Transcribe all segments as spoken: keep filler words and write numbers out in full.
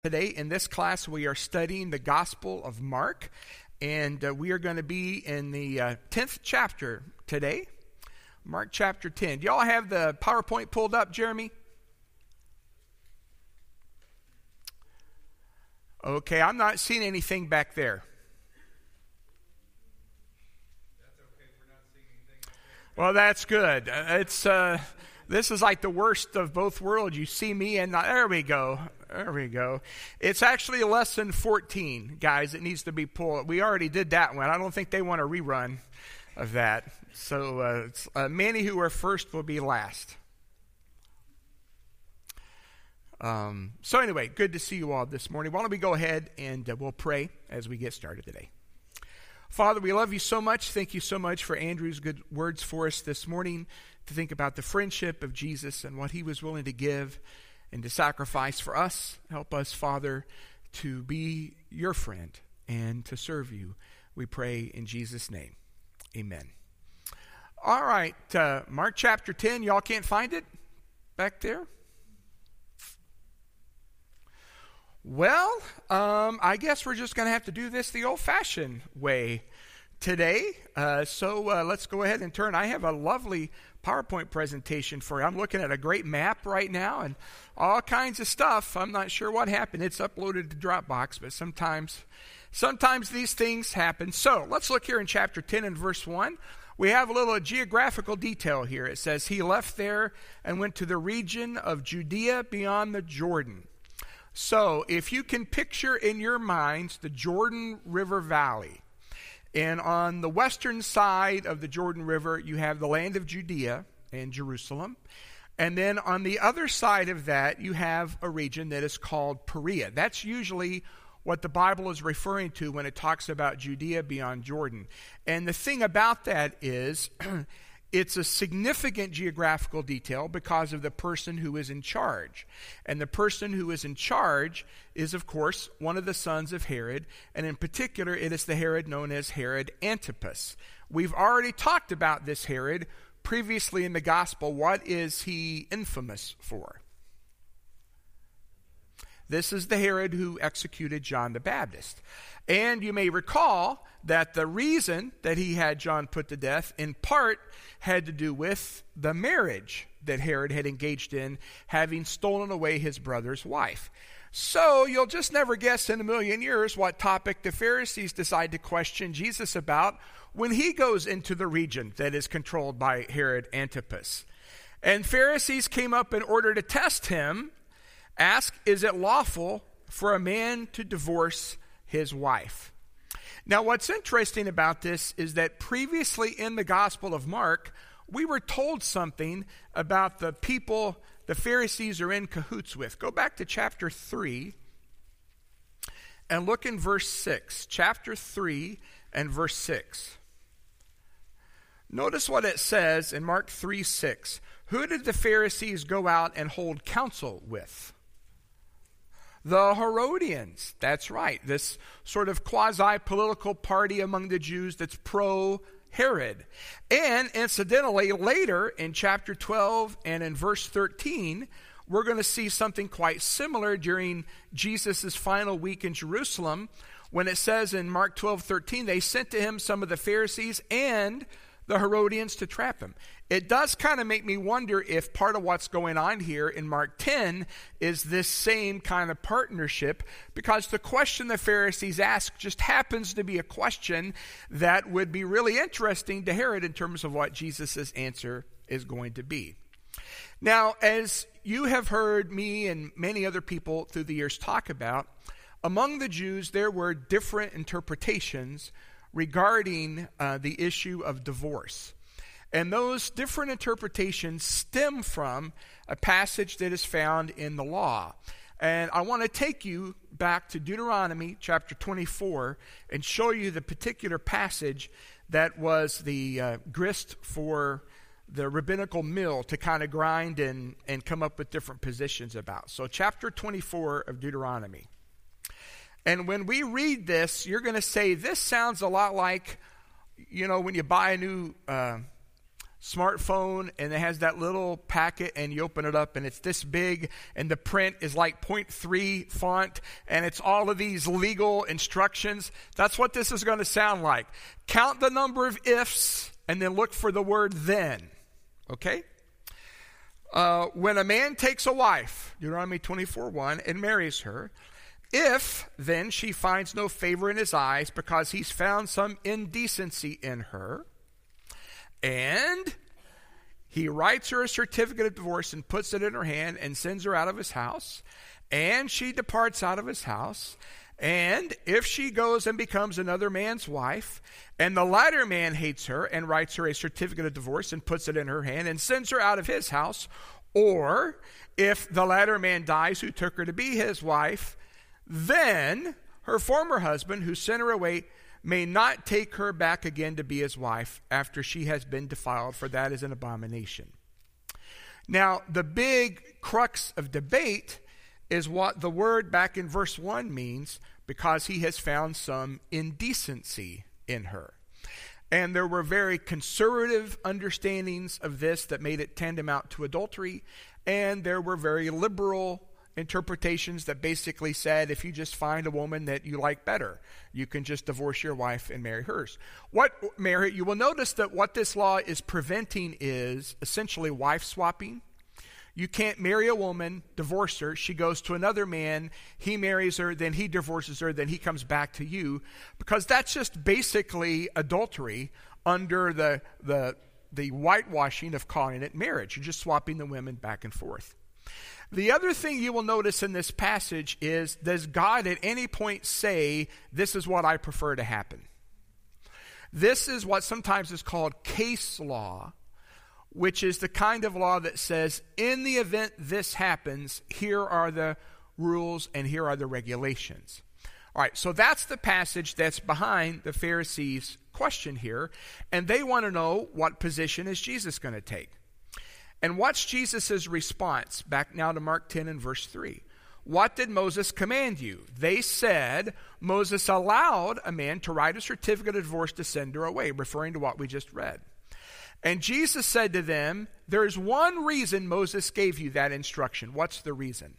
Today in this class we are studying the Gospel of Mark, and uh, we are going to be in the uh, tenth chapter today. Mark chapter ten. Do y'all have the PowerPoint pulled up, Jeremy? Okay, I'm not seeing anything back there. That's okay, we're not seeing anything up there. Well, that's good. Uh, it's uh, this is like the worst of both worlds. You see me and not, there we go. There we go. It's actually lesson fourteen, guys. It needs to be pulled. We already did that one. I don't think they want a rerun of that. So uh, it's, uh, many who are first will be last. Um, so anyway, good to see you all this morning. Why don't we go ahead and uh, we'll pray as we get started today. Father, we love you so much. Thank you so much for Andrew's good words for us this morning to think about the friendship of Jesus and what he was willing to give and to sacrifice for us. Help us, Father, to be your friend and to serve you. We pray in Jesus' name. Amen. All right, uh, Mark chapter ten. Y'all can't find it back there? Well, um, I guess we're just going to have to do this the old-fashioned way today. Uh, so uh, let's go ahead and turn. I have a lovely PowerPoint presentation for you. I'm looking at a great map right now and all kinds of stuff. I'm not sure what happened. It's uploaded to Dropbox, but sometimes sometimes these things happen. So let's look here in chapter ten and verse one. We have a little geographical detail here. It says, he left there and went to the region of Judea beyond the Jordan. So if you can picture in your minds the Jordan River Valley, and on the western side of the Jordan River, you have the land of Judea and Jerusalem. And then on the other side of that, you have a region that is called Perea. That's usually what the Bible is referring to when it talks about Judea beyond Jordan. And the thing about that is, it's a significant geographical detail because of the person who is in charge. And the person who is in charge is, of course, one of the sons of Herod. And in particular, it is the Herod known as Herod Antipas. We've already talked about this Herod previously in the gospel. What is he infamous for? This is the Herod who executed John the Baptist. And you may recall that the reason that he had John put to death in part had to do with the marriage that Herod had engaged in, having stolen away his brother's wife. So you'll just never guess in a million years what topic the Pharisees decide to question Jesus about when he goes into the region that is controlled by Herod Antipas. And Pharisees came up in order to test him, ask, is it lawful for a man to divorce his wife? Now, what's interesting about this is that previously in the Gospel of Mark, we were told something about the people the Pharisees are in cahoots with. Go back to chapter three and look in verse six. Chapter three and verse six. Notice what it says in Mark three six. Who did the Pharisees go out and hold counsel with? The Herodians. That's right. This sort of quasi-political party among the Jews that's pro-Herod. And incidentally, later in chapter twelve and in verse thirteen, we're going to see something quite similar during Jesus' final week in Jerusalem, when it says in Mark twelve thirteen, they sent to him some of the Pharisees and the Herodians to trap him. It does kind of make me wonder if part of what's going on here in Mark ten is this same kind of partnership, because the question the Pharisees ask just happens to be a question that would be really interesting to Herod in terms of what Jesus' answer is going to be. Now, as you have heard me and many other people through the years talk about, among the Jews there were different interpretations regarding uh, the issue of divorce. And those different interpretations stem from a passage that is found in the law. And I want to take you back to Deuteronomy chapter twenty-four and show you the particular passage that was the uh, grist for the rabbinical mill to kind of grind and, and come up with different positions about. So chapter twenty-four of Deuteronomy. And when we read this, you're going to say, this sounds a lot like, you know, when you buy a new uh, smartphone, and it has that little packet, and you open it up and it's this big, and the print is like point three font, and it's all of these legal instructions. That's what this is going to sound like. Count the number of ifs and then look for the word then. Okay? Uh, when a man takes a wife, Deuteronomy twenty-four one, and marries her, if then she finds no favor in his eyes because he's found some indecency in her, and he writes her a certificate of divorce and puts it in her hand and sends her out of his house, and she departs out of his house, and if she goes and becomes another man's wife, and the latter man hates her and writes her a certificate of divorce and puts it in her hand and sends her out of his house, or if the latter man dies who took her to be his wife, then her former husband who sent her away may not take her back again to be his wife after she has been defiled, for that is an abomination. Now, the big crux of debate is what the word back in verse one means, because he has found some indecency in her. And there were very conservative understandings of this that made it tantamount to adultery, and there were very liberal interpretations that basically said if you just find a woman that you like better, you can just divorce your wife and marry hers. What marry? You will notice that what this law is preventing is essentially wife swapping. You can't marry a woman, divorce her, she goes to another man, he marries her, then he divorces her, then he comes back to you, because that's just basically adultery under the the the whitewashing of calling it marriage. You're just swapping the women back and forth. The other thing you will notice in this passage is, does God at any point say, this is what I prefer to happen? This is what sometimes is called case law, which is the kind of law that says, in the event this happens, here are the rules and here are the regulations. All right, so that's the passage that's behind the Pharisees' question here, and they want to know what position is Jesus going to take. And watch Jesus' response, back now to Mark ten and verse three. What did Moses command you? They said, Moses allowed a man to write a certificate of divorce to send her away, referring to what we just read. And Jesus said to them, there is one reason Moses gave you that instruction. What's the reason?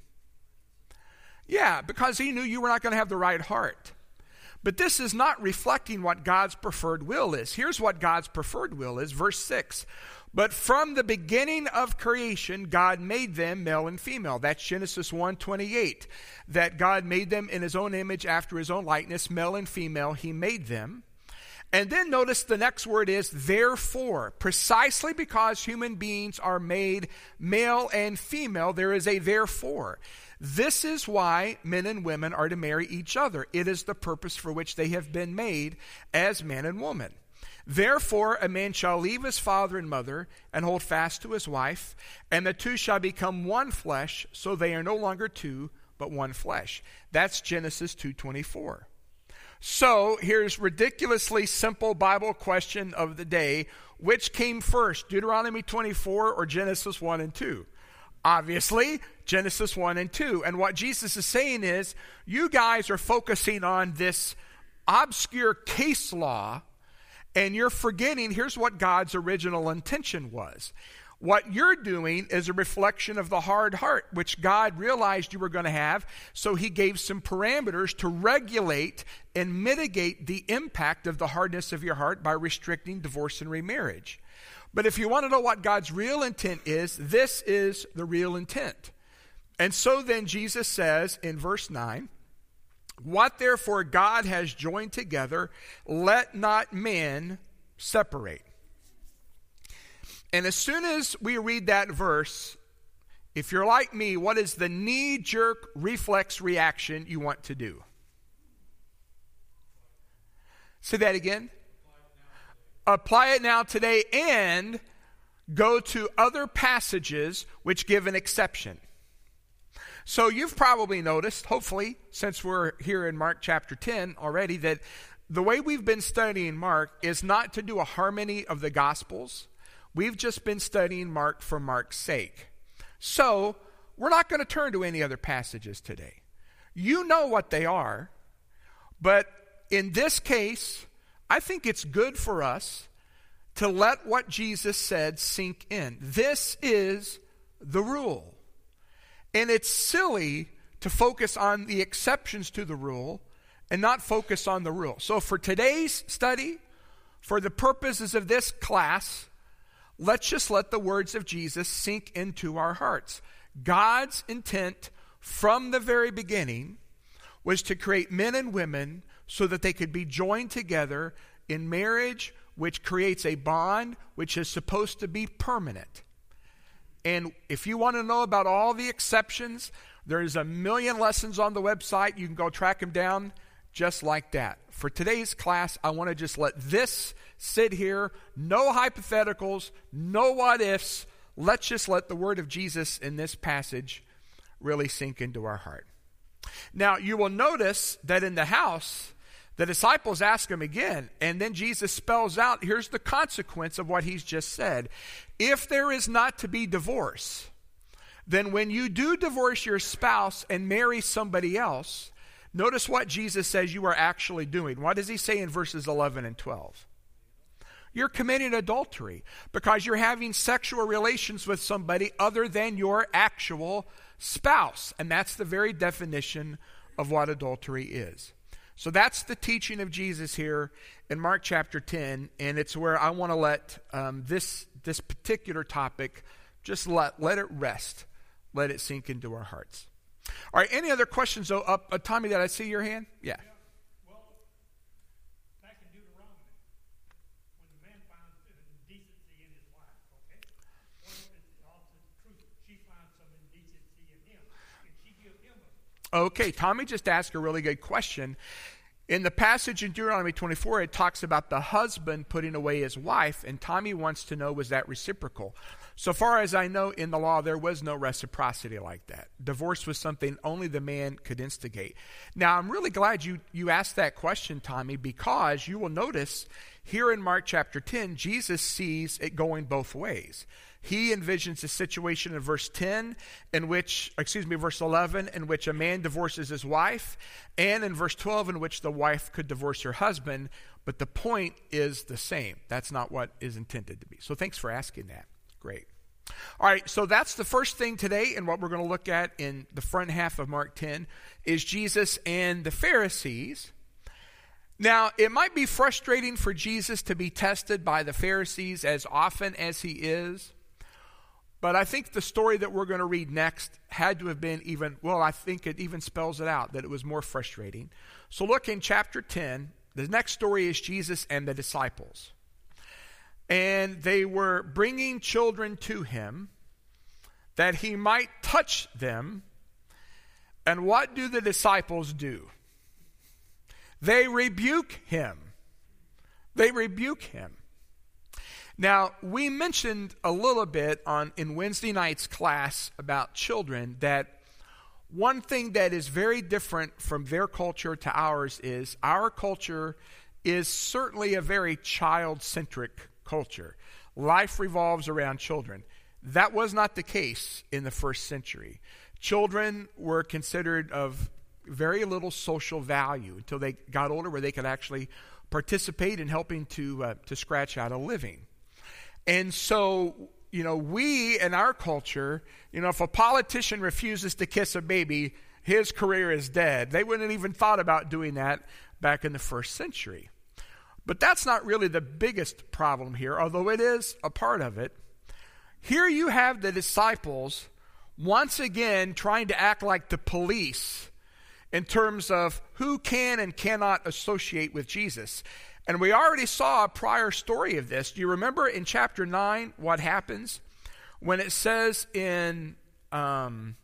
Yeah, because he knew you were not going to have the right heart. But this is not reflecting what God's preferred will is. Here's what God's preferred will is, verse six. But from the beginning of creation, God made them male and female. That's Genesis one twenty-eight. That God made them in his own image after his own likeness, male and female, he made them. And then notice the next word is therefore. Precisely because human beings are made male and female, there is a therefore. This is why men and women are to marry each other. It is the purpose for which they have been made as man and woman. Therefore, a man shall leave his father and mother and hold fast to his wife, and the two shall become one flesh, so they are no longer two, but one flesh. That's Genesis two twenty-four. So, here's ridiculously simple Bible question of the day. Which came first, Deuteronomy twenty-four or Genesis one and two? Obviously, Genesis one and two. And what Jesus is saying is, you guys are focusing on this obscure case law, and you're forgetting, here's what God's original intention was. What you're doing is a reflection of the hard heart, which God realized you were going to have, so he gave some parameters to regulate and mitigate the impact of the hardness of your heart by restricting divorce and remarriage. But if you want to know what God's real intent is, this is the real intent. And so then Jesus says in verse nine, what therefore God has joined together, let not men separate. And as soon as we read that verse, if you're like me, what is the knee-jerk reflex reaction you want to do? Say that again. Apply it now today and go to other passages which give an exception. So you've probably noticed, hopefully, since we're here in Mark chapter ten already, that the way we've been studying Mark is not to do a harmony of the Gospels. We've just been studying Mark for Mark's sake. So we're not going to turn to any other passages today. You know what they are, but in this case, I think it's good for us to let what Jesus said sink in. This is the rule. And it's silly to focus on the exceptions to the rule and not focus on the rule. So for today's study, for the purposes of this class, let's just let the words of Jesus sink into our hearts. God's intent from the very beginning was to create men and women so that they could be joined together in marriage, which creates a bond which is supposed to be permanent. And if you want to know about all the exceptions, there's a million lessons on the website. You can go track them down just like that. For today's class, I want to just let this sit here. No hypotheticals, no what ifs. Let's just let the word of Jesus in this passage really sink into our heart. Now, you will notice that in the house, the disciples ask him again, and then Jesus spells out, here's the consequence of what he's just said. If there is not to be divorce, then when you do divorce your spouse and marry somebody else, notice what Jesus says you are actually doing. What does he say in verses eleven and twelve? You're committing adultery because you're having sexual relations with somebody other than your actual spouse. And that's the very definition of what adultery is. So that's the teaching of Jesus here in Mark chapter ten, and it's where I want to let um, this this particular topic just let let it rest, let it sink into our hearts. All right, any other questions? Oh, up, uh, Tommy, did I see your hand? Yeah. Yeah. Well, back in Deuteronomy, when the man finds indecency in his wife, okay? What if it's also the truth? She finds some indecency in him. Can she give him a... Okay, Tommy just asked a really good question. In the passage in Deuteronomy twenty-four, it talks about the husband putting away his wife, and Tommy wants to know, was that reciprocal? So far as I know, in the law, there was no reciprocity like that. Divorce was something only the man could instigate. Now, I'm really glad you, you asked that question, Tommy, because you will notice here in Mark chapter ten, Jesus sees it going both ways. He envisions a situation in verse ten, in which, excuse me, verse eleven, in which a man divorces his wife, and in verse twelve, in which the wife could divorce her husband, but the point is the same. That's not what is intended to be. So thanks for asking that. Great. All right, so that's the first thing today, and what we're going to look at in the front half of Mark ten is Jesus and the Pharisees. Now, it might be frustrating for Jesus to be tested by the Pharisees as often as he is, but I think the story that we're going to read next had to have been even, well, I think it even spells it out, that it was more frustrating. So look in chapter ten. The next story is Jesus and the disciples. And they were bringing children to him that he might touch them. And what do the disciples do? They rebuke him. They rebuke him. Now, we mentioned a little bit on in Wednesday night's class about children that one thing that is very different from their culture to ours is our culture is certainly a very child-centric culture. Life revolves around children. That was not the case in the first century. Children were considered of very little social value until they got older, where they could actually participate in helping to uh, to scratch out a living. And so, you know, we in our culture, you know, if a politician refuses to kiss a baby, his career is dead. They wouldn't have even thought about doing that back in the first century. But that's not really the biggest problem here, although it is a part of it. Here you have the disciples once again trying to act like the police in terms of who can and cannot associate with Jesus. And we already saw a prior story of this. Do you remember in chapter nine what happens when it says in, um,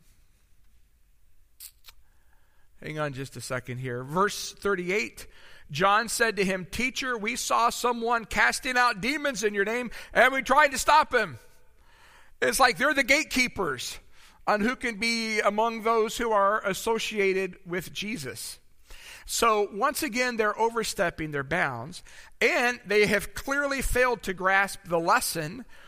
hang on just a second here, verse thirty-eight, John said to him, "Teacher, we saw someone casting out demons in your name, and we tried to stop him." It's like they're the gatekeepers on who can be among those who are associated with Jesus. So once again, they're overstepping their bounds, and they have clearly failed to grasp the lesson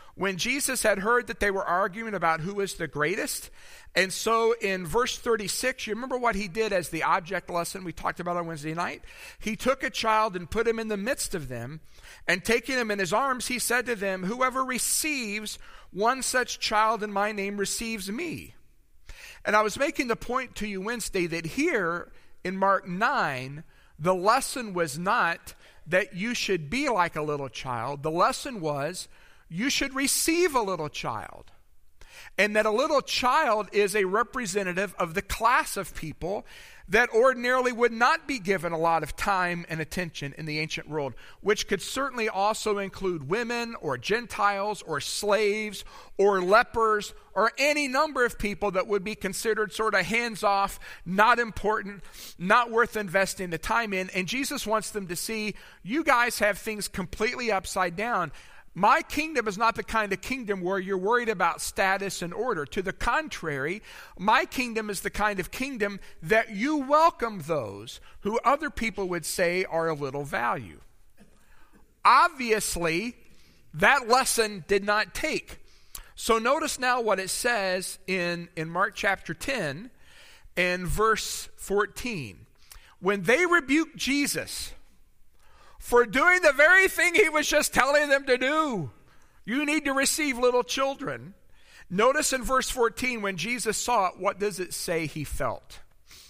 when Jesus had heard that they were arguing about who was the greatest. And so in verse thirty-six, you remember what he did as the object lesson we talked about on Wednesday night? He took a child and put him in the midst of them, and taking him in his arms, he said to them, "Whoever receives one such child in my name receives me." And I was making the point to you Wednesday that here in Mark nine, the lesson was not that you should be like a little child. The lesson was you should receive a little child. And that a little child is a representative of the class of people that ordinarily would not be given a lot of time and attention in the ancient world, which could certainly also include women or Gentiles or slaves or lepers or any number of people that would be considered sort of hands-off, not important, not worth investing the time in. And Jesus wants them to see, you guys have things completely upside down. My kingdom is not the kind of kingdom where you're worried about status and order. To the contrary, my kingdom is the kind of kingdom that you welcome those who other people would say are of little value. Obviously, that lesson did not take. So notice now what it says in, in Mark chapter ten and verse fourteen. When they rebuked Jesus for doing the very thing he was just telling them to do. You need to receive little children. Notice in verse fourteen, when Jesus saw it, what does it say he felt?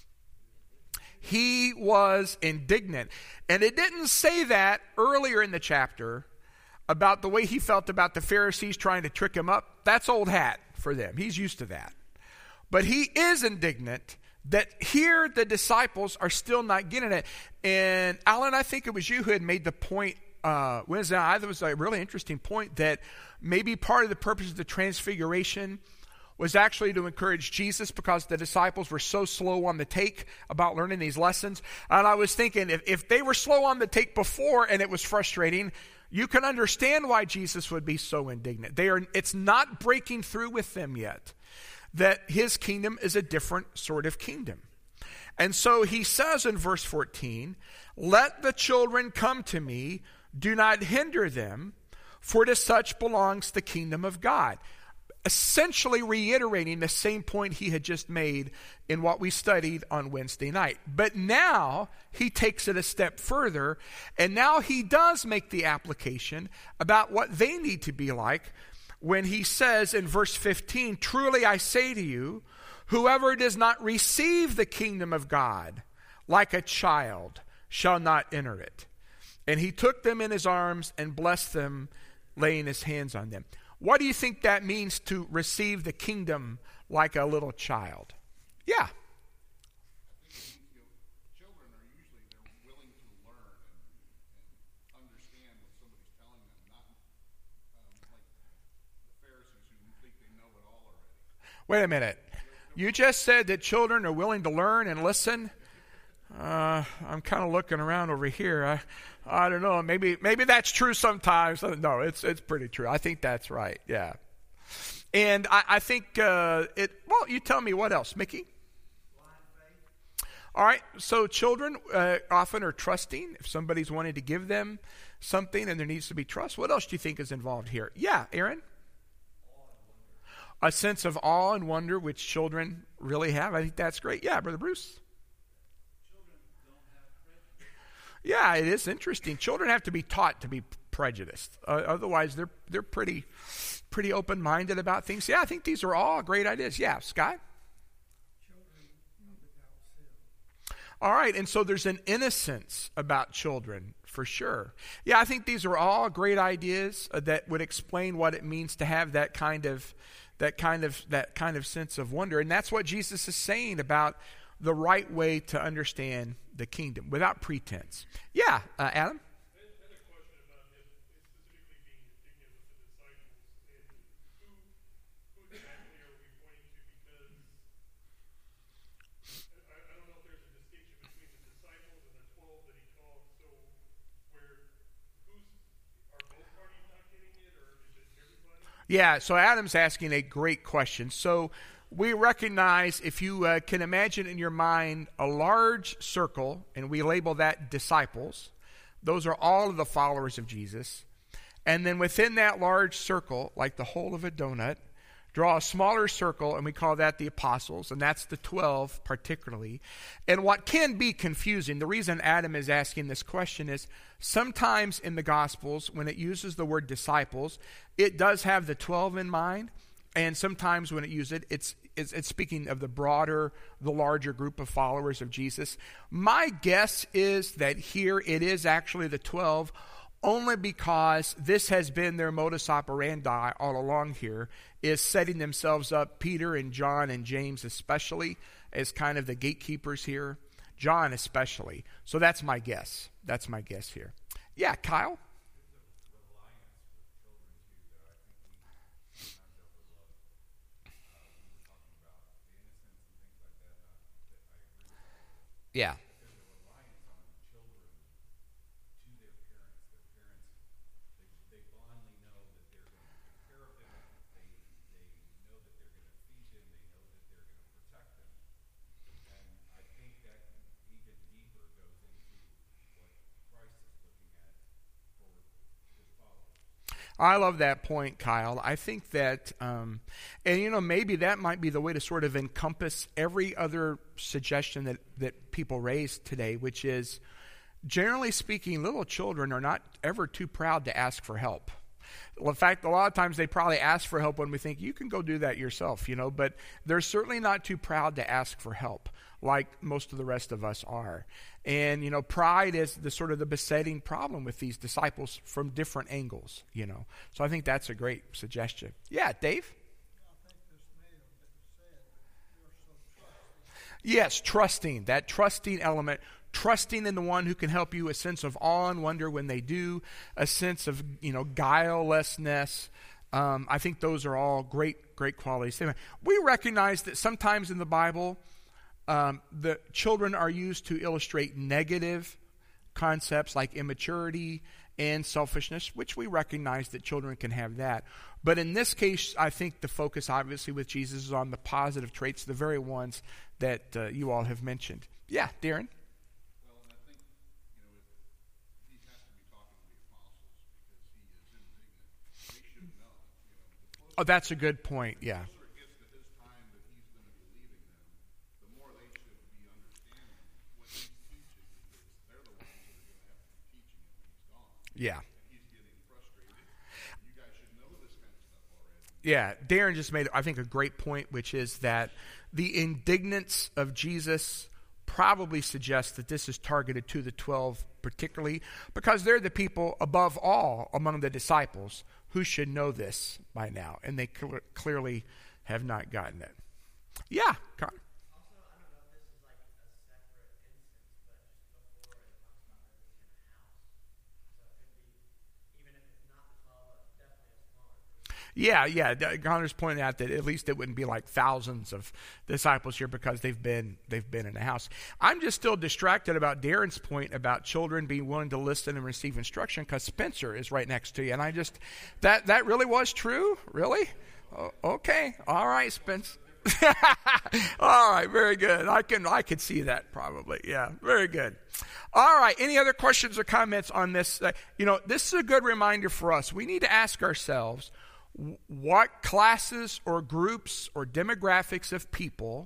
He was indignant. And it didn't say that earlier in the chapter about the way he felt about the Pharisees trying to trick him up. That's old hat for them. He's used to that. But he is indignant that here the disciples are still not getting it. And Alan, I think it was you who had made the point uh, Wednesday night. That was a really interesting point that maybe part of the purpose of the transfiguration was actually to encourage Jesus because the disciples were so slow on the take about learning these lessons. And I was thinking if, if they were slow on the take before and it was frustrating, you can understand why Jesus would be so indignant. They are, it's not breaking through with them yet that his kingdom is a different sort of kingdom. And so he says in verse fourteen, "Let the children come to me, do not hinder them, for to such belongs the kingdom of God." Essentially reiterating the same point he had just made in what we studied on Wednesday night. But now he takes it a step further, and now he does make the application about what they need to be like when he says in verse fifteen, "Truly I say to you, whoever does not receive the kingdom of God like a child shall not enter it." And he took them in his arms and blessed them, laying his hands on them. What do you think that means to receive the kingdom like a little child? Yeah. Wait a minute. You just said that children are willing to learn and listen. Uh, I'm kind of looking around over here. I, I don't know. Maybe maybe that's true sometimes. No, it's it's pretty true. I think that's right. Yeah. And I, I think uh, it. Well, you tell me what else, Mickey. All right. So children uh, often are trusting. If somebody's wanting to give them something, and there needs to be trust. What else do you think is involved here? Yeah, Aaron. A sense of awe and wonder, which children really have. I think that's great. Yeah, Brother Bruce. Children don't have prejudice. Yeah, it is interesting. Children have to be taught to be prejudiced. Uh, otherwise, they're they're pretty pretty open-minded about things. Yeah, I think these are all great ideas. Yeah, Sky? Children are without sin. All right, and so there's an innocence about children, for sure. Yeah, I think these are all great ideas uh, that would explain what it means to have that kind of that kind of that kind of sense of wonder. And that's what Jesus is saying about the right way to understand the kingdom without pretense. Yeah, uh, Adam? I had a question about him specifically being indignant with the disciples. And who, who exactly are we pointing to? Because I, I don't know if there's a distinction between the disciples and the twelve that he called. So where, who's, are both parties not getting it, or is it everybody? Yeah, so Adam's asking a great question. So we recognize, if you uh, can imagine in your mind a large circle, and we label that disciples. Those are all of the followers of Jesus. And then within that large circle, like the hole of a donut, draw a smaller circle, and we call that the apostles, and that's the twelve particularly. And what can be confusing, the reason Adam is asking this question is sometimes in the Gospels, when it uses the word disciples, it does have the twelve in mind, and sometimes when it uses it, it's, it's, it's speaking of the broader, the larger group of followers of Jesus. My guess is that here it is actually the twelve, only because this has been their modus operandi all along here, is setting themselves up, Peter and John and James especially, as kind of the gatekeepers here. John especially. So that's my guess. That's my guess here. Yeah, Kyle? Yeah. I love that point, Kyle. I think that, um, and you know, maybe that might be the way to sort of encompass every other suggestion that, that people raise today, which is, generally speaking, little children are not ever too proud to ask for help. In fact, a lot of times they probably ask for help when we think, you can go do that yourself, you know, but they're certainly not too proud to ask for help, like most of the rest of us are. And, you know, pride is the sort of the besetting problem with these disciples from different angles, you know. So I think that's a great suggestion. Yeah, Dave? Yes, trusting, that trusting element, trusting in the one who can help you, a sense of awe and wonder when they do, a sense of, you know, guilelessness. Um, I think those are all great, great qualities. We recognize that sometimes in the Bible, um, the children are used to illustrate negative concepts like immaturity and selfishness, which we recognize that children can have that. But in this case, I think the focus, obviously, with Jesus is on the positive traits, the very ones that uh, you all have mentioned. Yeah, Darren? Well, and I think, you know, if he has to be talking to the apostles because he is indignant. They should know. You know, Oh, that's a good point, yeah. the closer it gets to his time that he's going to be leaving them, the more they should be understanding what he's teaching, because they're the ones that are going to have to be teaching it when he's gone. Yeah. And he's getting frustrated. You guys should know this kind of stuff already. Yeah, Darren just made, I think, a great point, which is that the indignance of Jesus probably suggests that this is targeted to the twelve particularly, because they're the people above all among the disciples who should know this by now, and they cl- clearly have not gotten it. Yeah, Connor. Also, I don't know if this is like a separate instance, but just before it talks about there being a house. So it could be, even if it's not the twelve, but definitely a smaller group. Yeah, yeah. Connor's pointing out that at least it wouldn't be like thousands of disciples here because they've been they've been in a house. I'm just still distracted about Darren's point about children being willing to listen and receive instruction because Spencer is right next to you, and I just that that really was true, really. Oh, okay, all right, Spence. All right, very good. I can I can see that probably. Yeah, very good. All right. Any other questions or comments on this? Uh, you know, this is a good reminder for us. We need to ask ourselves, what classes or groups or demographics of people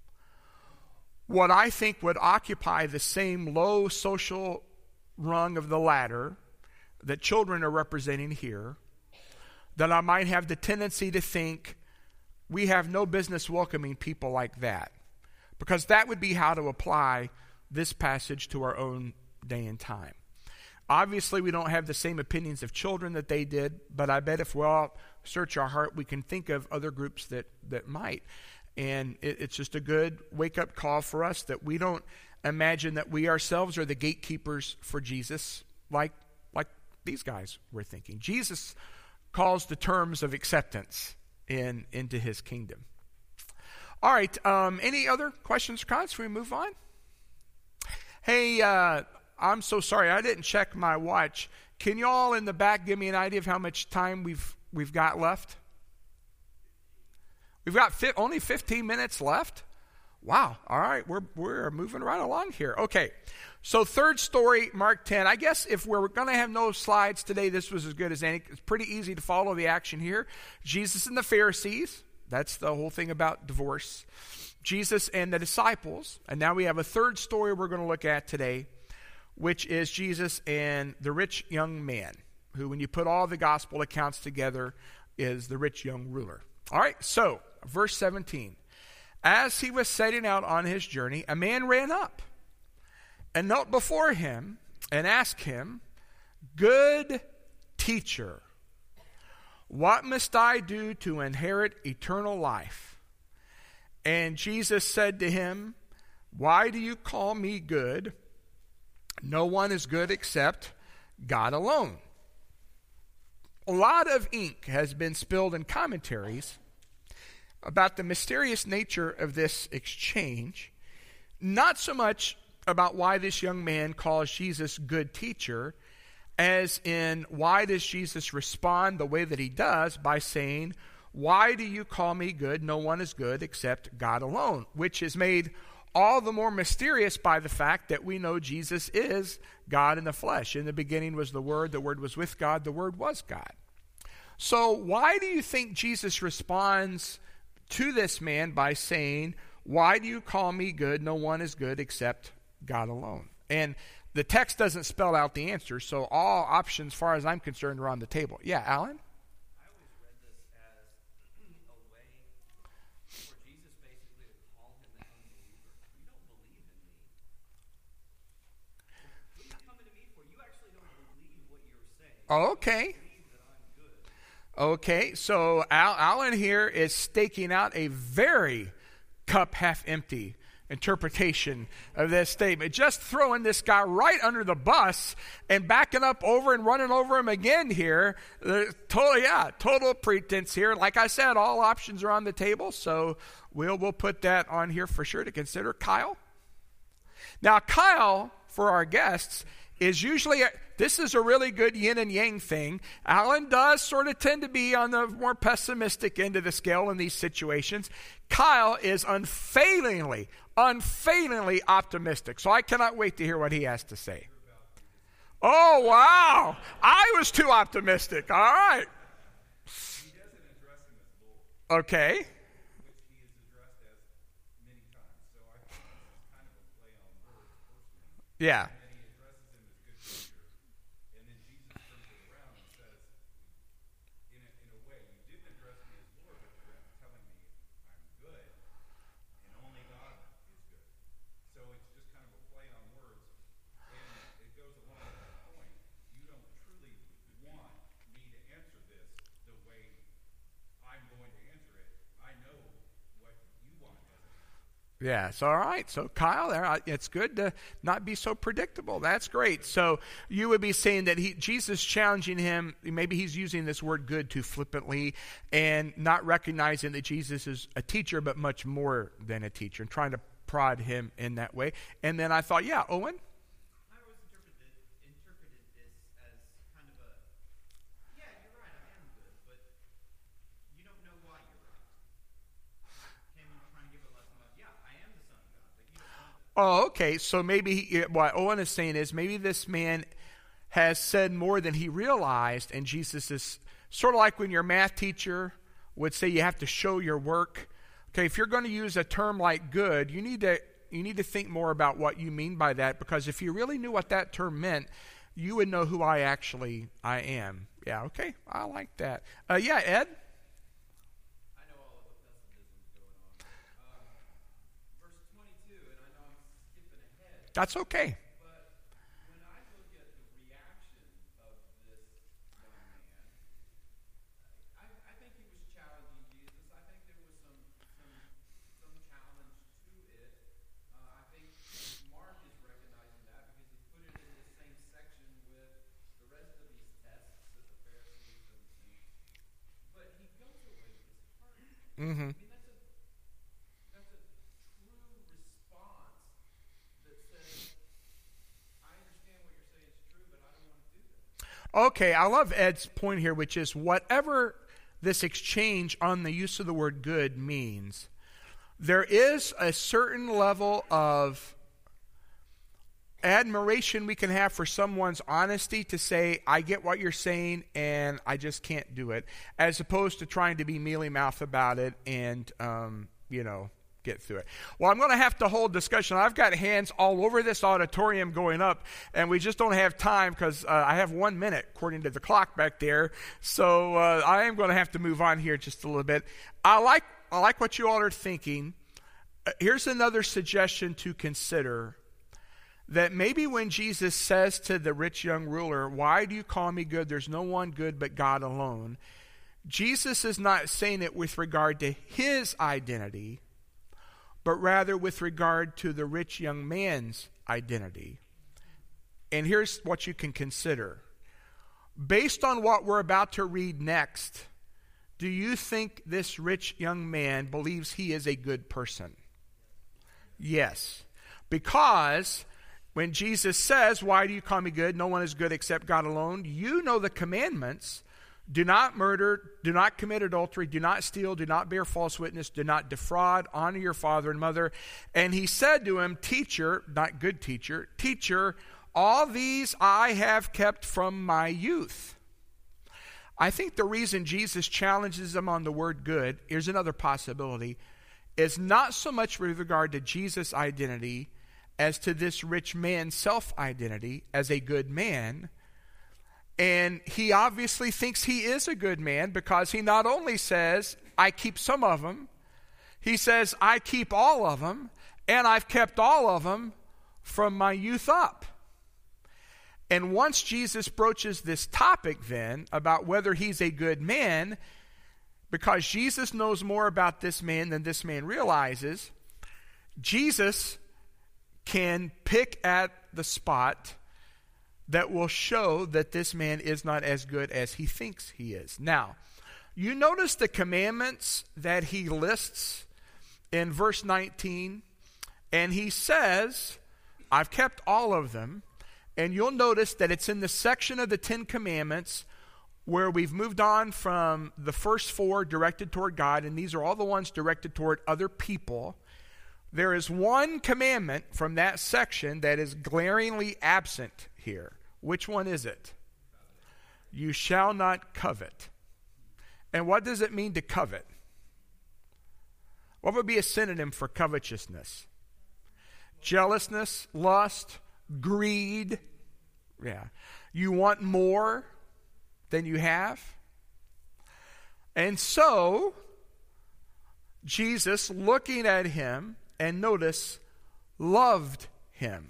what I think would occupy the same low social rung of the ladder that children are representing here, that I might have the tendency to think we have no business welcoming people like that, because that would be how to apply this passage to our own day and time. Obviously, we don't have the same opinions of children that they did, but I bet if we all search our heart, we can think of other groups that, that might. And it, it's just a good wake-up call for us that we don't imagine that we ourselves are the gatekeepers for Jesus like, like these guys were thinking. Jesus calls the terms of acceptance in into his kingdom. All right, um, any other questions or comments before we move on? Hey, uh, I'm so sorry, I didn't check my watch. Can you all in the back give me an idea of how much time we've we've got left? We've got fi- only fifteen minutes left? Wow. All right. We're, we're moving right along here. Okay. So third story, Mark ten. I guess if we're going to have no slides today, this was as good as any. It's pretty easy to follow the action here. Jesus and the Pharisees. That's the whole thing about divorce. Jesus and the disciples. And now we have a third story we're going to look at today, which is Jesus and the rich young man, who, when you put all the gospel accounts together, is the rich young ruler. All right, so verse seventeen. As he was setting out on his journey, a man ran up and knelt before him and asked him, "Good teacher, what must I do to inherit eternal life?" And Jesus said to him, "Why do you call me good? No one is good except God alone." A lot of ink has been spilled in commentaries about the mysterious nature of this exchange, not so much about why this young man calls Jesus good teacher, as in why does Jesus respond the way that he does by saying, "Why do you call me good? No one is good except God alone," which is made all the more mysterious by the fact that we know Jesus is God in the flesh. In the beginning was the Word, the Word was with God, the Word was God. So why do you think Jesus responds to this man by saying, "Why do you call me good? No one is good except God alone"? And the text doesn't spell out the answer, so all options, as far as I'm concerned, are on the table. Yeah, Alan? I always read this as a way for Jesus basically to call him an unbeliever. You don't believe in me. What are you coming to me for? You actually don't believe what you're saying. Okay. You believe that I'm good. Okay, so Al- Alan here is staking out a very cup half empty interpretation of this statement. Just throwing this guy right under the bus and backing up over and running over him again here. Uh, total, yeah, total pretense here. Like I said, all options are on the table, so we'll, we'll put that on here for sure to consider. Kyle? Now, Kyle, for our guests, is usually, a, this is a really good yin and yang thing. Alan does sort of tend to be on the more pessimistic end of the scale in these situations. Kyle is unfailingly, unfailingly optimistic. So I cannot wait to hear what he has to say. Oh, wow. I was too optimistic. All right. He doesn't address him as Lord, Okay. which he is addressed as many times. So I think it's kind of a play on words personally. Yeah. And he addresses him as good teacher. And then Jesus turns it around and says, in a, in a way, you didn't address me as Lord, but you're telling me I'm good, and only God is good. So it's just kind of a play on words. And it goes along with that point. You don't truly want me to answer this the way I'm going to answer it. I know what you want as an answer. Yes, all right. So, Kyle, there, I- it's good to not be so predictable. That's great. So, you would be saying that he, Jesus challenging him, maybe he's using this word good too flippantly and not recognizing that Jesus is a teacher, but much more than a teacher, and trying to prod him in that way. And then I thought, yeah, Owen? I always interpreted interpreted this as kind of a, yeah, you're right, I am good, but you don't know why you're right. Him trying to give a lesson of, yeah, I am the Son of God, but you don't know that. Oh, okay. So maybe he, what Owen is saying is maybe this man has said more than he realized, and Jesus is sort of like when your math teacher would say you have to show your work. Okay, if you're going to use a term like good, you need to you need to think more about what you mean by that, because if you really knew what that term meant, you would know who I actually I am. Yeah, okay. I like that. Uh, yeah, Ed? I know all of the pessimism going on. Um, verse twenty-two, and I know I'm skipping ahead, That's okay. but when I look at the reaction of this young man, I, I think he was challenging Jesus. I think there was some some, some challenge to it. Uh, I think Mark is recognizing that because he put it in the same section with the rest of these tests that the Pharisees and the saints. But he goes away with his heart. Mm-hmm. I mean, that's a that's a true response that says, I understand what you're saying is true, but I don't want to do that. Okay, I love Ed's point here, which is whatever this exchange on the use of the word good means, there is a certain level of admiration we can have for someone's honesty to say, I get what you're saying and I just can't do it, as opposed to trying to be mealy-mouthed about it and, um, you know, get through it. Well, I'm going to have to hold discussion. I've got hands all over this auditorium going up, and we just don't have time because uh, I have one minute, according to the clock back there. So uh, I am going to have to move on here just a little bit. I like, I like what you all are thinking. Uh, here's another suggestion to consider, that maybe when Jesus says to the rich young ruler, why do you call me good? There's no one good but God alone. Jesus is not saying it with regard to his identity, but rather with regard to the rich young man's identity. And here's what you can consider. Based on what we're about to read next, do you think this rich young man believes he is a good person? Yes. Because when Jesus says, why do you call me good? No one is good except God alone. You know the commandments. Do not murder, do not commit adultery, do not steal, do not bear false witness, do not defraud, honor your father and mother. And he said to him, teacher, not good teacher, teacher, all these I have kept from my youth. I think the reason Jesus challenges him on the word good, here's another possibility, is not so much with regard to Jesus' identity as to this rich man's self-identity as a good man. And he obviously thinks he is a good man because he not only says, I keep some of them, he says, I keep all of them, and I've kept all of them from my youth up. And once Jesus broaches this topic then about whether he's a good man, because Jesus knows more about this man than this man realizes, Jesus can pick at the spot that will show that this man is not as good as he thinks he is. Now, you notice the commandments that he lists in verse nineteen, and he says, I've kept all of them, and you'll notice that it's in the section of the Ten Commandments where we've moved on from the first four directed toward God, and these are all the ones directed toward other people. There is one commandment from that section that is glaringly absent here. Which one is it? You shall not covet. And what does it mean to covet? What would be a synonym for covetousness? Jealousness, lust, greed. Yeah. You want more than you have. And so, Jesus, looking at him, and notice, loved him.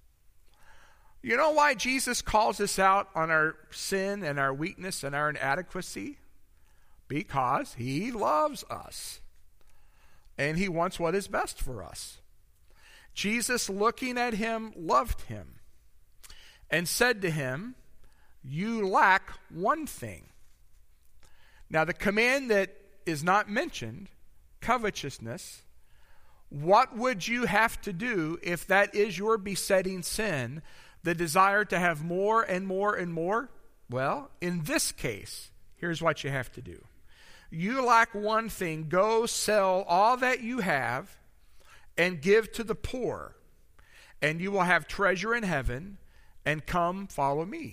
You know why Jesus calls us out on our sin and our weakness and our inadequacy? Because he loves us. And he wants what is best for us. Jesus, looking at him, loved him and said to him, you lack one thing. Now, the command that is not mentioned, covetousness, what would you have to do if that is your besetting sin, the desire to have more and more and more? Well, in this case, here's what you have to do. You lack one thing. Go sell all that you have and give to the poor, and you will have treasure in heaven, and come follow me.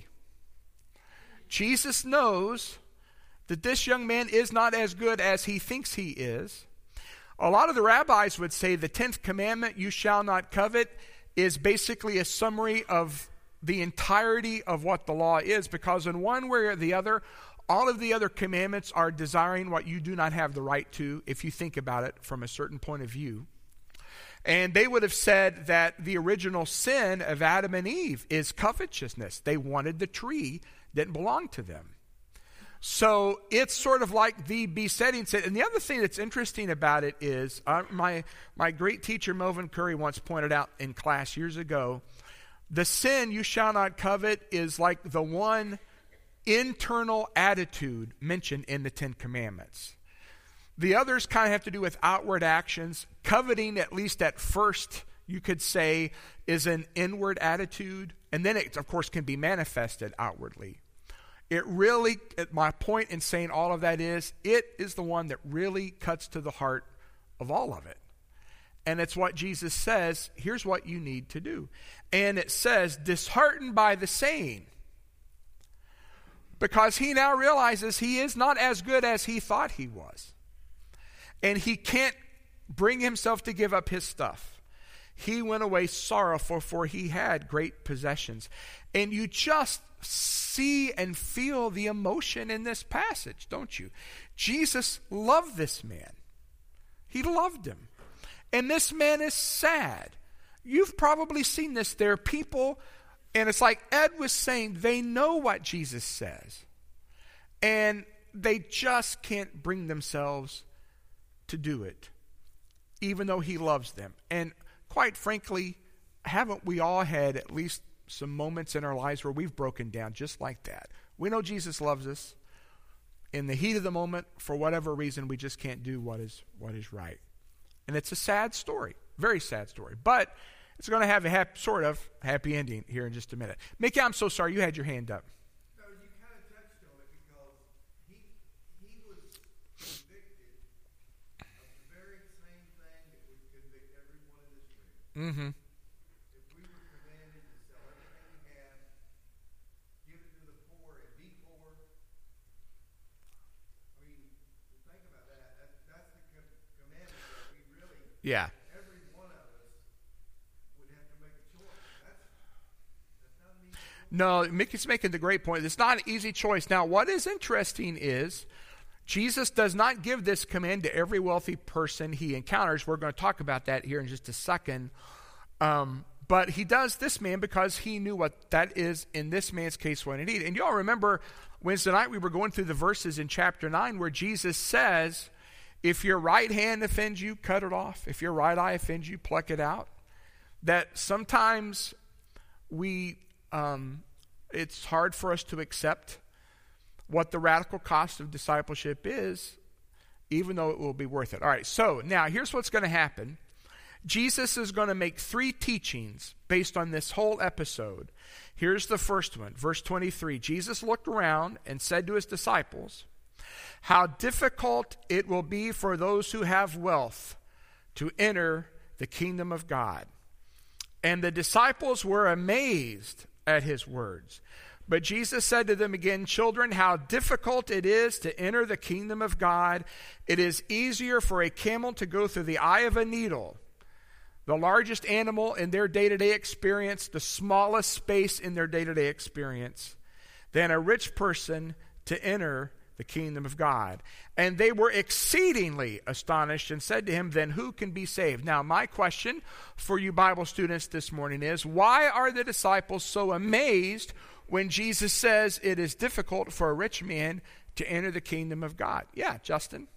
Jesus knows that this young man is not as good as he thinks he is. A lot of the rabbis would say the tenth commandment, you shall not covet, is basically a summary of the entirety of what the law is, because in one way or the other, all of the other commandments are desiring what you do not have the right to, if you think about it from a certain point of view. And they would have said that the original sin of Adam and Eve is covetousness. They wanted the tree that belonged to them. So it's sort of like the besetting sin. And the other thing that's interesting about it is, uh, my, my great teacher Melvin Curry once pointed out in class years ago, the sin you shall not covet is like the one internal attitude mentioned in the Ten Commandments. The others kind of have to do with outward actions. Coveting, at least at first, you could say, is an inward attitude. And then it, of course, can be manifested outwardly. It really, my point in saying all of that is, it is the one that really cuts to the heart of all of it. And it's what Jesus says, here's what you need to do. And it says, disheartened by the saying. Because he now realizes he is not as good as he thought he was. And he can't bring himself to give up his stuff. He went away sorrowful, for he had great possessions. And you just see and feel the emotion in this passage, don't you? Jesus loved this man. He loved him. And this man is sad. You've probably seen this. There are people, and it's like Ed was saying, they know what Jesus says. And they just can't bring themselves to do it, even though he loves them. And quite frankly, haven't we all had at least some moments in our lives where we've broken down just like that? We know Jesus loves us. In the heat of the moment, for whatever reason, we just can't do what is what is right. And it's a sad story, very sad story. But it's going to have a happy, sort of happy ending here in just a minute. Mickey, I'm so sorry. You had your hand up. No, you kind of touched on it because he he was convicted of the very same thing that would convict everyone in this room. Mm-hmm. If we were commanded to sell everything we have, give it to the poor, and be poor, I mean, think about that. that that's the com- commandment that we really, Yeah. every one of us would have to make a choice. That's, that's not an easy choice. No, Mickey's making the great point. It's not an easy choice. Now, what is interesting is Jesus does not give this command to every wealthy person he encounters. We're going to talk about that here in just a second. Um, but he does this man because he knew what that is in this man's case what he needed. And you all remember Wednesday night we were going through the verses in chapter nine where Jesus says, if your right hand offends you, cut it off. If your right eye offends you, pluck it out. That sometimes we, um, it's hard for us to accept what the radical cost of discipleship is, even though it will be worth it. All right, so now here's what's going to happen. Jesus is going to make three teachings based on this whole episode. Here's the first one, verse twenty-three. Jesus looked around and said to his disciples, how difficult it will be for those who have wealth to enter the kingdom of God. And the disciples were amazed at his words. But Jesus said to them again, children, how difficult it is to enter the kingdom of God. It is easier for a camel to go through the eye of a needle, the largest animal in their day-to-day experience, the smallest space in their day-to-day experience, than a rich person to enter the kingdom of God. And they were exceedingly astonished and said to him, then who can be saved? Now, my question for you Bible students this morning is, why are the disciples so amazed when Jesus says it is difficult for a rich man to enter the kingdom of God? Yeah, Justin?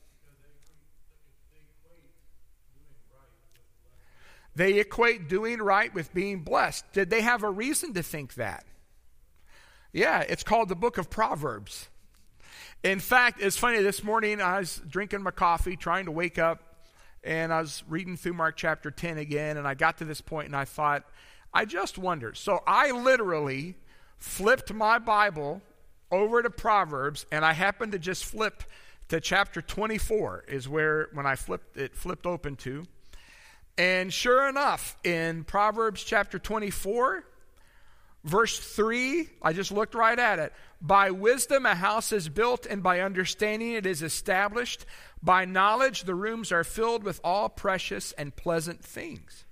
They equate doing right with being blessed. Did they have a reason to think that? Yeah, it's called the book of Proverbs. In fact, it's funny, this morning I was drinking my coffee, trying to wake up, and I was reading through Mark chapter ten again, and I got to this point and I thought, I just wonder. So I literally flipped my Bible over to Proverbs, and I happened to just flip to chapter twenty-four is where, when I flipped it, flipped open to. And sure enough, in Proverbs chapter twenty-four, verse three, I just looked right at it. By wisdom a house is built, and by understanding it is established. By knowledge the rooms are filled with all precious and pleasant things.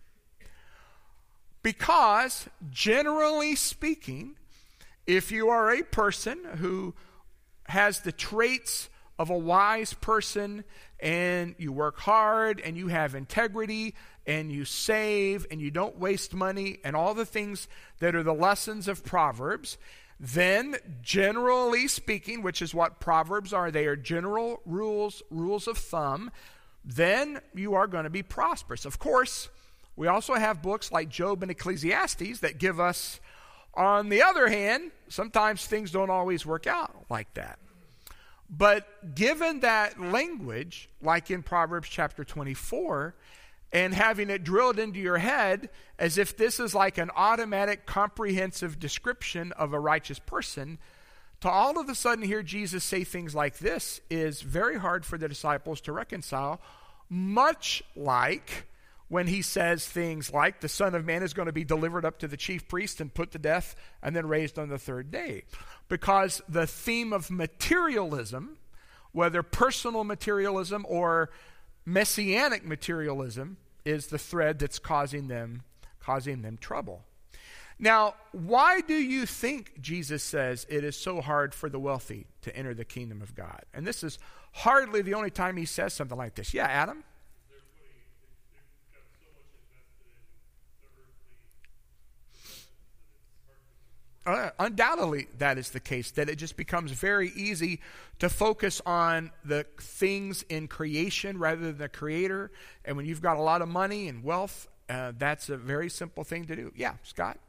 Because, generally speaking, if you are a person who has the traits of a wise person, and you work hard, and you have integrity, and you save, and you don't waste money, and all the things that are the lessons of Proverbs, then, generally speaking, which is what Proverbs are, they are general rules, rules of thumb, then you are going to be prosperous. Of course, we also have books like Job and Ecclesiastes that give us, on the other hand, sometimes things don't always work out like that. But given that language, like in Proverbs chapter twenty-four, and having it drilled into your head as if this is like an automatic, comprehensive description of a righteous person, to all of a sudden hear Jesus say things like this is very hard for the disciples to reconcile, much like when he says things like the Son of Man is going to be delivered up to the chief priest and put to death and then raised on the third day. Because the theme of materialism, whether personal materialism or messianic materialism, is the thread that's causing them, causing them trouble. Now, why do you think Jesus says it is so hard for the wealthy to enter the kingdom of God? And this is hardly the only time he says something like this. Yeah, Adam? They're putting, they've, they've got so much invested in the earthly possessions that it's hard for them. Uh, undoubtedly, that is the case, that it just becomes very easy to focus on the things in creation rather than the creator. And when you've got a lot of money and wealth, uh, that's a very simple thing to do. Yeah, Scott?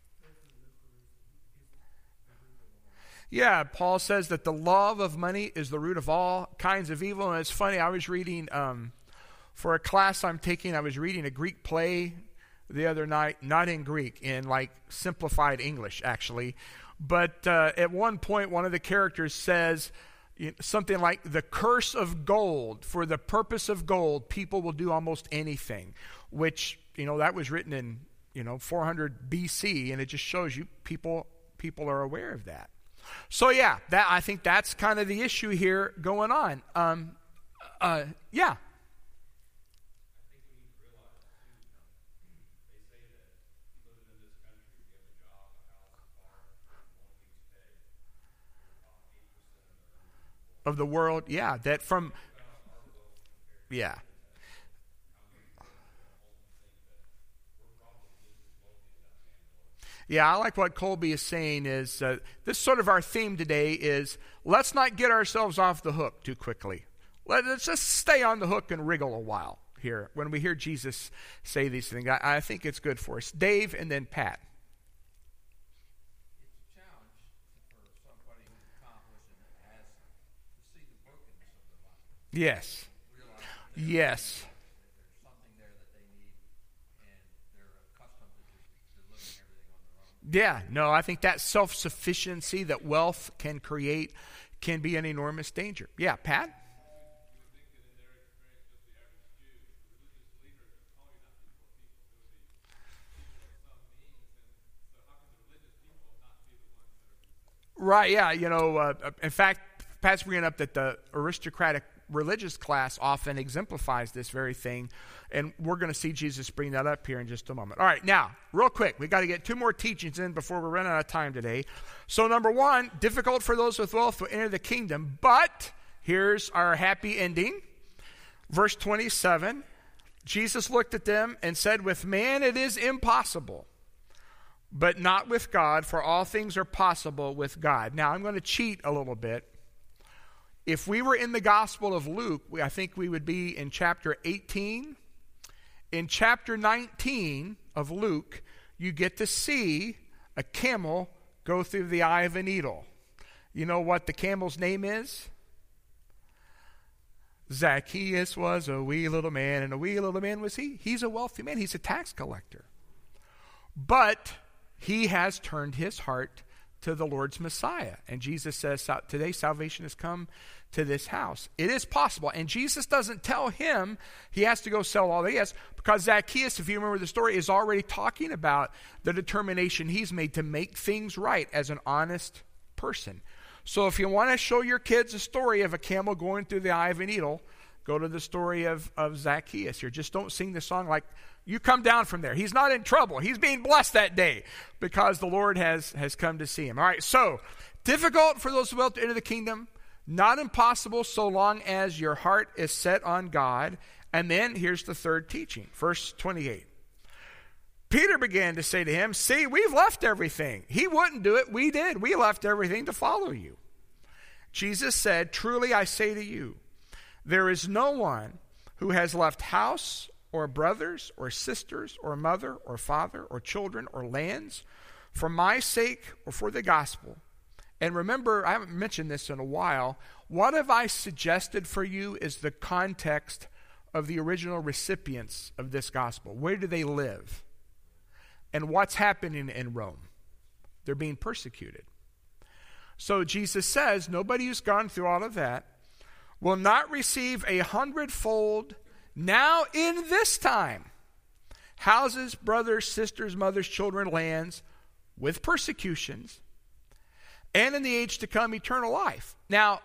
Yeah, Paul says that the love of money is the root of all kinds of evil. And it's funny, I was reading, um, for a class I'm taking, I was reading a Greek play the other night, not in Greek, in like simplified English, actually. But uh, at one point, one of the characters says you know, something like, the curse of gold. For the purpose of gold, people will do almost anything. Which, you know, that was written in, you know, four hundred B C, and it just shows you people people are aware of that. So yeah, that I think that's kind of the issue here going on. Um, uh, yeah. I think we need to realize, too, they say that living in this country, if you have a job, a house, a car, and one week's pay, you're about eight percent of the earnings Of the world, yeah. That from, yeah. Yeah, I like what Colby is saying is, uh, this sort of our theme today is, let's not get ourselves off the hook too quickly. Let, let's just stay on the hook and wriggle a while here when we hear Jesus say these things. I, I think it's good for us. Dave and then Pat. It's a challenge for somebody who's accomplished and has to see the brokenness of their life. Yes. Realize that Yes. there's something there that they need, and they're accustomed to just delivering everything on their own. Yeah, no, I think that self-sufficiency that wealth can create can be an enormous danger. Yeah, Pat? Right, yeah, you know, uh, in fact, Pat's bringing up that the aristocratic religious class often exemplifies this very thing, and we're going to see Jesus bring that up here in just a moment. All right, now, real quick, we got to get two more teachings in before we run out of time today. So number one, difficult for those with wealth to enter the kingdom, but here's our happy ending. Verse twenty-seven, Jesus looked at them and said, with man it is impossible, but not with God, for all things are possible with God. Now, I'm going to cheat a little bit. If we were in the Gospel of Luke, we, I think we would be in chapter eighteen. In chapter nineteen of Luke, you get to see a camel go through the eye of a needle. You know what the camel's name is? Zacchaeus was a wee little man, and a wee little man was he. He's a wealthy man. He's a tax collector. But he has turned his heart to the Lord's Messiah. And Jesus says, today salvation has come to this house. It is possible. And Jesus doesn't tell him he has to go sell all that he has, because Zacchaeus, if you remember the story, is already talking about the determination he's made to make things right as an honest person. So if you want to show your kids a story of a camel going through the eye of a needle, go to the story of, of Zacchaeus here. Just don't sing the song like, you come down from there. He's not in trouble. He's being blessed that day because the Lord has, has come to see him. All right, so difficult for those who will to enter the kingdom, not impossible so long as your heart is set on God. And then here's the third teaching, verse twenty-eight. Peter began to say to him, see, we've left everything. He wouldn't do it. We did. We left everything to follow you. Jesus said, truly I say to you, there is no one who has left house or brothers or sisters or mother or father or children or lands for my sake or for the gospel. And remember, I haven't mentioned this in a while. What have I suggested for you is the context of the original recipients of this gospel. Where do they live? And what's happening in Rome? They're being persecuted. So Jesus says, nobody who's gone through all of that will not receive a hundredfold now in this time. houses, brothers, sisters, mothers, children, lands, with persecutions, and in the age to come, eternal life. Now,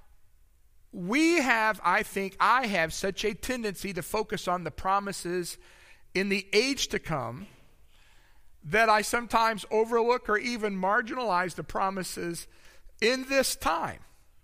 we have, I think, I have such a tendency to focus on the promises in the age to come that I sometimes overlook or even marginalize the promises in this time.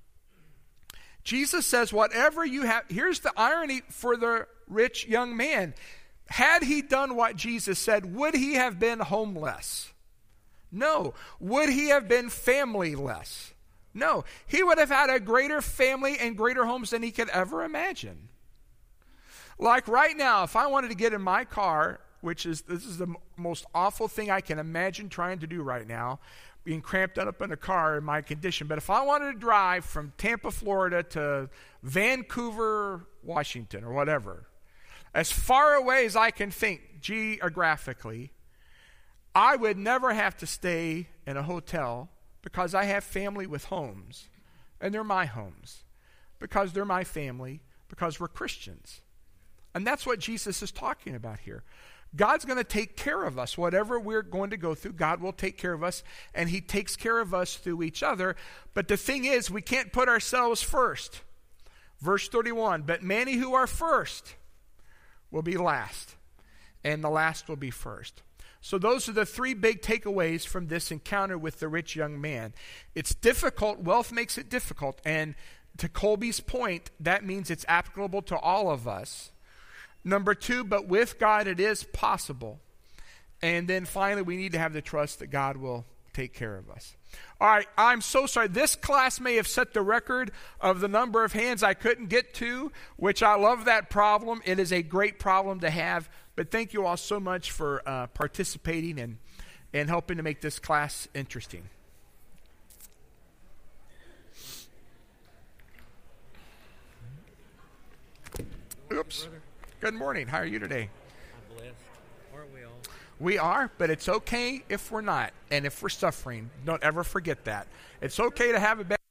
Jesus says, whatever you have, here's the irony for the rich young man. Had he done what Jesus said, would he have been homeless? No. Would he have been familyless? No. He would have had a greater family and greater homes than he could ever imagine. Like right now, if I wanted to get in my car, which is, this is the m- most awful thing I can imagine trying to do right now, being cramped up in a car in my condition. But if I wanted to drive from Tampa, Florida to Vancouver, Washington, or whatever, as far away as I can think geographically, I would never have to stay in a hotel because I have family with homes, and they're my homes, because they're my family, because we're Christians. And that's what Jesus is talking about here. God's going to take care of us. Whatever we're going to go through, God will take care of us, and he takes care of us through each other. But the thing is, we can't put ourselves first. Verse thirty-one, but many who are first will be last, and the last will be first. So those are the three big takeaways from this encounter with the rich young man. It's difficult. Wealth makes it difficult. And to Colby's point, that means it's applicable to all of us. Number two, but with God it is possible. And then finally, we need to have the trust that God will take care of us. All right, I'm so sorry. This class may have set the record of the number of hands I couldn't get to, which I love that problem. It is a great problem to have. But thank you all so much for uh, participating and, and helping to make this class interesting. Oops. Good morning. How are you today? I'm blessed. Aren't we all? We are, but it's okay if we're not. And if we're suffering, don't ever forget that. It's okay to have a bad